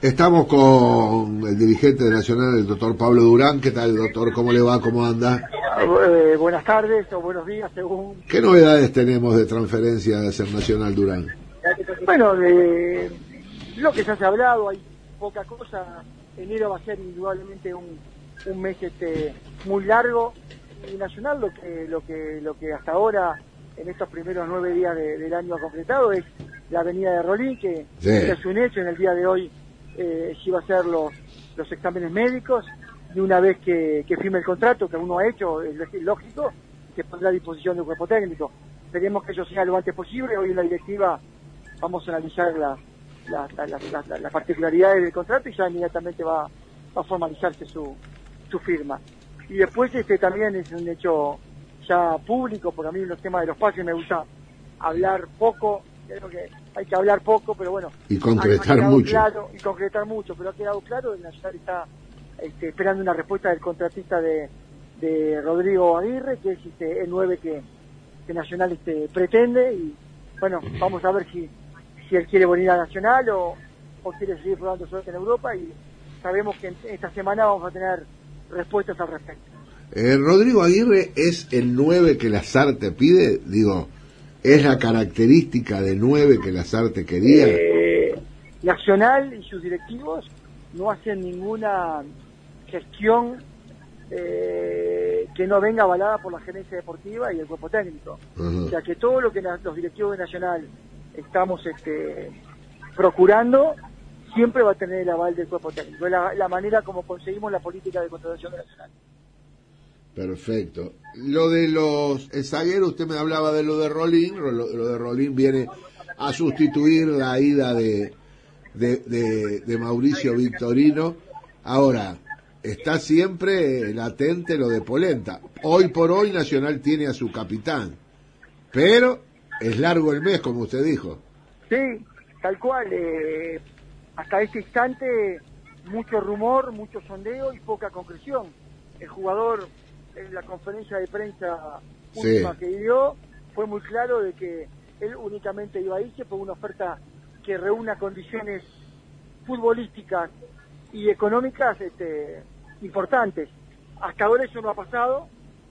Estamos con el dirigente de Nacional, el doctor Pablo Durán. ¿Qué tal, doctor? ¿Cómo le va? ¿Cómo anda? Buenas tardes o buenos días, según... ¿Qué novedades tenemos de transferencia de Ser Nacional Durán? Bueno, de lo que ya se ha hablado, hay poca cosa. Enero va a ser indudablemente un mes muy largo. Y Nacional lo que hasta ahora, en estos primeros 9 días del año ha concretado, es la avenida de Rolín, que Sí. es un hecho. En el día de hoy sí va a ser los exámenes médicos, y una vez que firme el contrato, que uno ha hecho, es lógico, que pondrá a disposición del cuerpo técnico. Esperemos que eso sea lo antes posible. Hoy en la directiva vamos a analizar las particularidades del contrato y ya inmediatamente va a formalizarse su firma. Y después también es un hecho ya público, porque a mí en los temas de los pases me gusta hablar poco. Creo que hay que hablar poco, pero bueno. Y concretar mucho. Claro, y concretar mucho, pero ha quedado claro, el Nacional está esperando una respuesta del contratista de Rodrigo Aguirre, que es el 9 que Nacional pretende, y bueno, vamos a ver si él quiere venir a Nacional o quiere seguir probando suerte en Europa, y sabemos que esta semana vamos a tener respuestas al respecto. Rodrigo Aguirre es el 9 que Lasarte pide, digo, ¿es la característica de 9 que Lasarte quería? Nacional y sus directivos no hacen ninguna gestión que no venga avalada por la gerencia deportiva y el cuerpo técnico. Uh-huh. O sea que todo lo que los directivos de Nacional estamos procurando siempre va a tener el aval del cuerpo técnico. Es la manera como conseguimos la política de contratación de Nacional. Perfecto. Lo de el zaguero, usted me hablaba de lo de Rolín. Lo de Rolín viene a sustituir la ida de Mauricio Victorino. Ahora, está siempre latente lo de Polenta. Hoy por hoy Nacional tiene a su capitán, pero es largo el mes, como usted dijo. Sí, tal cual. Hasta este instante, mucho rumor, mucho sondeo y poca concreción. El jugador, en la conferencia de prensa última que dio, fue muy claro de que él únicamente iba a irse por una oferta que reúna condiciones futbolísticas y económicas importantes. Hasta ahora eso no ha pasado,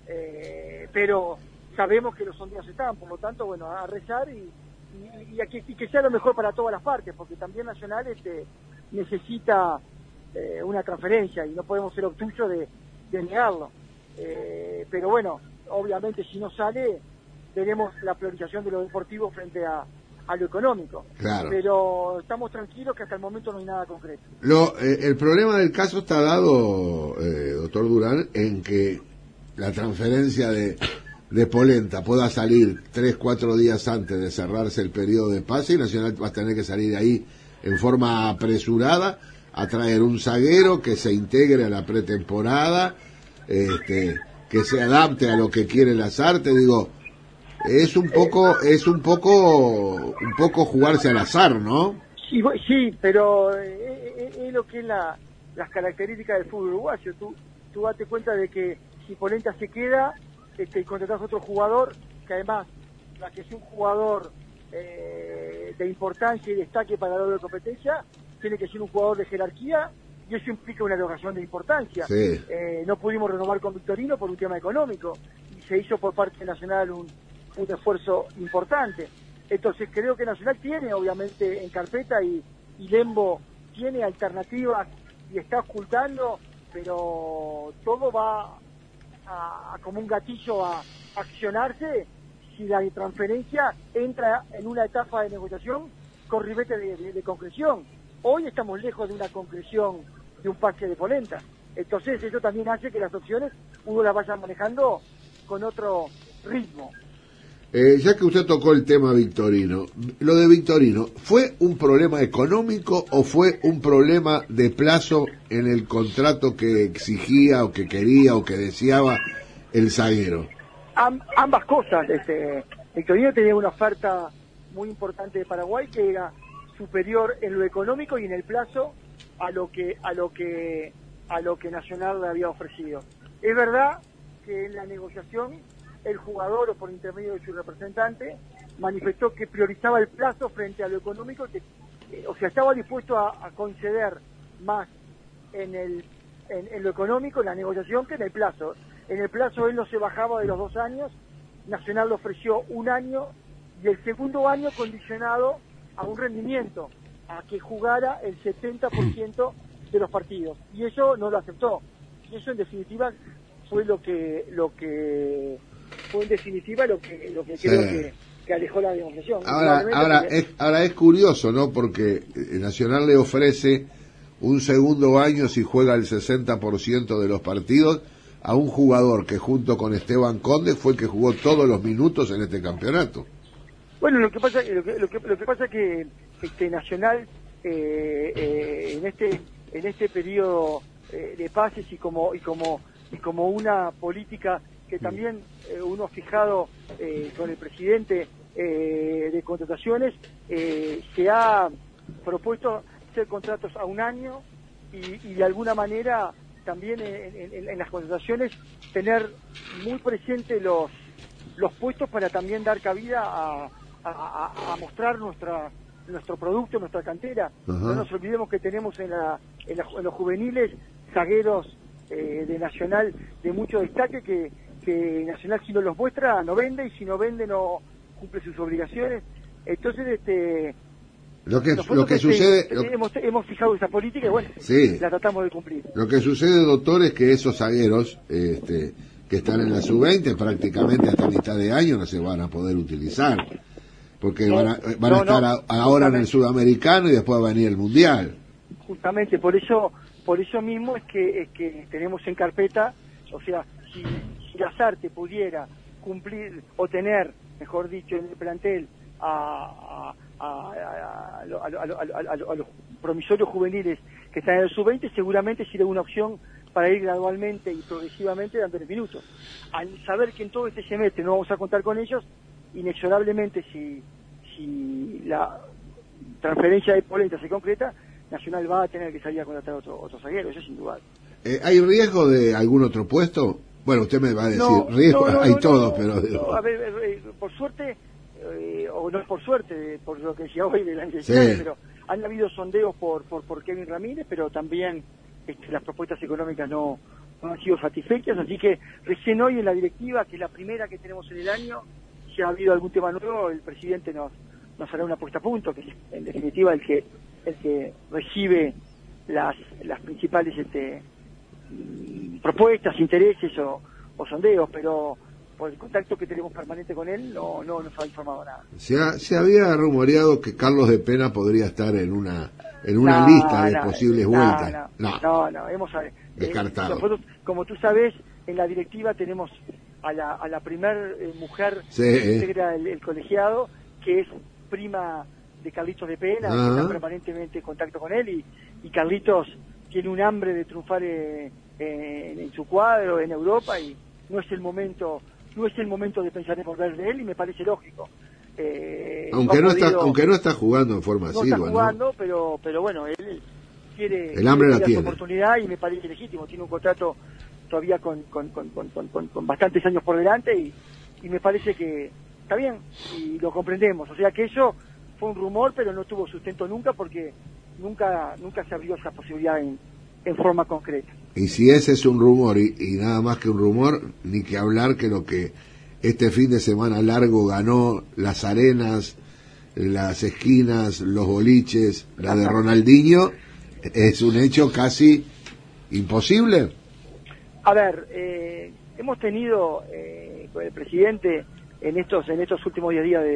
pero sabemos que los sondeos están, por lo tanto, bueno, a rezar y que sea lo mejor para todas las partes, porque también Nacional necesita una transferencia y no podemos ser obtusos de negarlo. Pero bueno, obviamente si no sale, tenemos la priorización de lo deportivo frente a lo económico. Claro. Pero estamos tranquilos que hasta el momento no hay nada concreto. El problema del caso está dado, doctor Durán, en que la transferencia de Polenta pueda salir 3-4 días antes de cerrarse el periodo de pase, y Nacional va a tener que salir de ahí en forma apresurada a traer un zaguero que se integre a la pretemporada, que se adapte a lo que quiere Lasarte. Digo, es un poco jugarse al azar, ¿no? Sí, pero es lo que es las características del fútbol uruguayo. Tú date cuenta de que si Polenta se queda y contratás a otro jugador, que además, la que es un jugador de importancia y destaque para la doble competencia, tiene que ser un jugador de jerarquía, y eso implica una erogación de importancia. Sí. No pudimos renovar con Victorino por un tema económico, y se hizo por parte Nacional un esfuerzo importante. Entonces creo que Nacional tiene obviamente en carpeta, y Lembo tiene alternativas y está ocultando, pero todo va a como un gatillo a accionarse si la transferencia entra en una etapa de negociación con ribete de concreción. Hoy estamos lejos de una concreción de un pase de Polenta. Entonces eso también hace que las opciones uno las vaya manejando con otro ritmo. Ya que usted tocó el tema Victorino, lo de Victorino, ¿fue un problema económico o fue un problema de plazo en el contrato que exigía o que quería o que deseaba el zaguero? Ambas cosas. Victorino tenía una oferta muy importante de Paraguay que era superior en lo económico y en el plazo a lo que Nacional le había ofrecido. Es verdad que en la negociación el jugador, o por intermedio de su representante, manifestó que priorizaba el plazo frente a lo económico, o sea, estaba dispuesto a conceder más en lo económico, en la negociación, que en el plazo. En el plazo él no se bajaba de los 2 años, Nacional le ofreció 1 año y el segundo año condicionado a un rendimiento, a que jugara el 70% de los partidos, y eso no lo aceptó. Y eso en definitiva fue lo que fue en definitiva lo que Sí. creo que alejó la negociación. Ahora es curioso, ¿no? Porque Nacional le ofrece un segundo año si juega el 60% de los partidos a un jugador que junto con Esteban Conde fue el que jugó todos los minutos en este campeonato. Bueno, lo que pasa que Nacional en este periodo de pases y como una política que también uno ha fijado con el presidente de contrataciones, se ha propuesto hacer contratos a 1 año y de alguna manera también en las contrataciones tener muy presente los puestos para también dar cabida a mostrar nuestro producto, nuestra cantera. Uh-huh. No nos olvidemos que tenemos en los juveniles zagueros de Nacional de mucho destaque que Nacional, si no los muestra, no vende, y si no vende no cumple sus obligaciones. Entonces lo que sucede hemos fijado esa política y bueno, sí, la tratamos de cumplir. Lo que sucede, doctor, es que esos zagueros que están en la sub-20 prácticamente hasta mitad de año no se van a poder utilizar, porque van a estar ahora en el sudamericano y después va a venir el mundial. Justamente por eso mismo es que tenemos en carpeta, o sea, si Lazarte pudiera cumplir o tener, mejor dicho, en el plantel a los promisorios juveniles que están en el sub-20, seguramente sería una opción para ir gradualmente y progresivamente dándoles minutos. Al saber que en todo este semestre no vamos a contar con ellos, inexorablemente si la transferencia de Polenta se concreta, Nacional va a tener que salir a contratar otro zaguero, eso sin duda. ¿Hay riesgo de algún otro puesto? Bueno, usted me va a decir, riesgo hay todo, pero... A ver, por suerte, o no es por suerte, por lo que decía hoy del año, sí, pero han habido sondeos por Kevin Ramírez, pero también las propuestas económicas no han sido satisfechas, así que recién hoy en la directiva, que es la primera que tenemos en el año, si ha habido algún tema nuevo, el presidente nos hará una puesta a punto, que es en definitiva el que recibe las principales propuestas, intereses o sondeos, pero por el contacto que tenemos permanente con él no nos ha informado nada. Se había rumoreado que Carlos de Pena podría estar en una lista de posibles vueltas. No, hemos descartado. Nosotros, como tú sabes, en la directiva tenemos a la primer mujer sí, que integra el colegiado, que es prima de Carlitos de Pena, que está permanentemente en contacto con él, y Carlitos tiene un hambre de triunfar en su cuadro, en Europa, y no es el momento de pensar en volver de él, y me parece lógico. Aunque no está jugando en forma asidua, no está jugando, ¿no? pero bueno, él quiere el hambre la tiene, oportunidad, y me parece legítimo. Tiene un contrato todavía con bastantes años por delante, y me parece que está bien, y lo comprendemos. O sea que eso fue un rumor, pero no tuvo sustento nunca, porque nunca se abrió esa posibilidad en forma concreta. Y si ese es un rumor y nada más que un rumor, ni que hablar que lo que este fin de semana largo ganó las arenas, las esquinas, los boliches, la de Ronaldinho, es un hecho casi imposible. A ver, hemos tenido con el presidente en estos últimos 10 días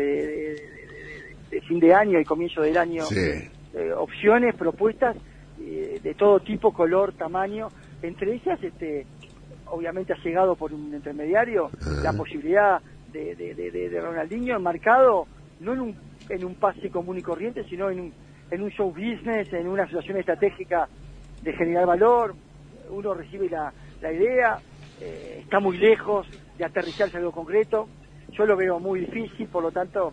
de fin de año y comienzo del año, sí, opciones, propuestas de todo tipo, color, tamaño. Entre ellas, obviamente ha llegado por un intermediario la posibilidad de Ronaldinho enmarcado no en un pase común y corriente, sino en un show business, en una situación estratégica de generar valor. Uno recibe la idea, está muy lejos de aterrizarse algo concreto. Yo lo veo muy difícil, por lo tanto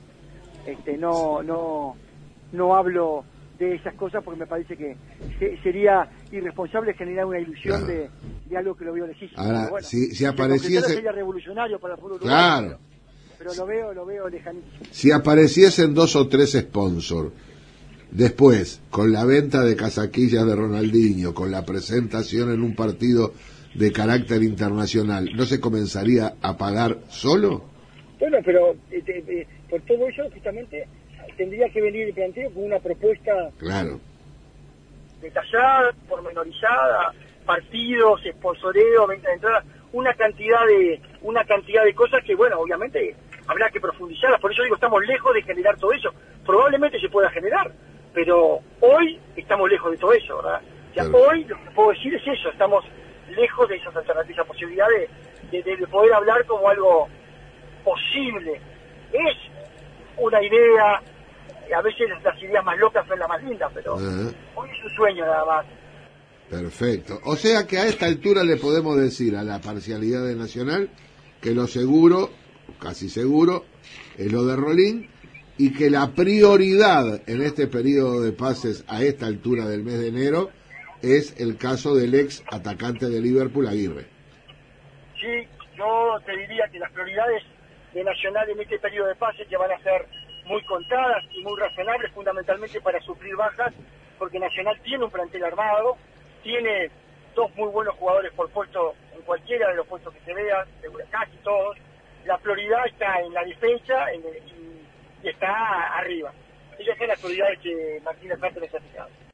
no hablo de esas cosas, porque me parece que sería irresponsable generar una ilusión de algo que lo veo lejísimo. Ahora, bueno, si apareciese, sería revolucionario para el fútbol uruguayo, claro, pero lo veo lejanísimo. Si apareciesen 2 o 3 sponsors Después, con la venta de casaquillas de Ronaldinho, con la presentación en un partido de carácter internacional, ¿no se comenzaría a pagar solo? Bueno, pero por todo eso justamente tendría que venir el planteo con una propuesta Claro. detallada, pormenorizada, partidos, sponsoreo, venta de entradas, una cantidad de cosas que, bueno, obviamente habrá que profundizarlas. Por eso digo, estamos lejos de generar todo eso. Probablemente se pueda generar, pero hoy estamos lejos de todo eso, ¿verdad? O sea, Claro. hoy lo que puedo decir es eso, estamos lejos de esas alternativas, esa posibilidad de poder hablar como algo posible. Es una idea, a veces las ideas más locas son las más lindas, pero hoy es un sueño nada más. Perfecto. O sea que a esta altura le podemos decir a la parcialidad de Nacional que lo seguro, casi seguro, es lo de Rolín, y que la prioridad en este periodo de pases a esta altura del mes de enero es el caso del ex atacante de Liverpool, Aguirre. Sí, yo te diría que las prioridades de Nacional en este periodo de pase que van a ser muy contadas y muy razonables, fundamentalmente para suplir bajas, porque Nacional tiene un plantel armado, tiene dos muy buenos jugadores por puesto en cualquiera de los puestos que se vean, casi todos. La prioridad está en la defensa y está arriba. Esas son las prioridades que Martínez Carter les ha fijado.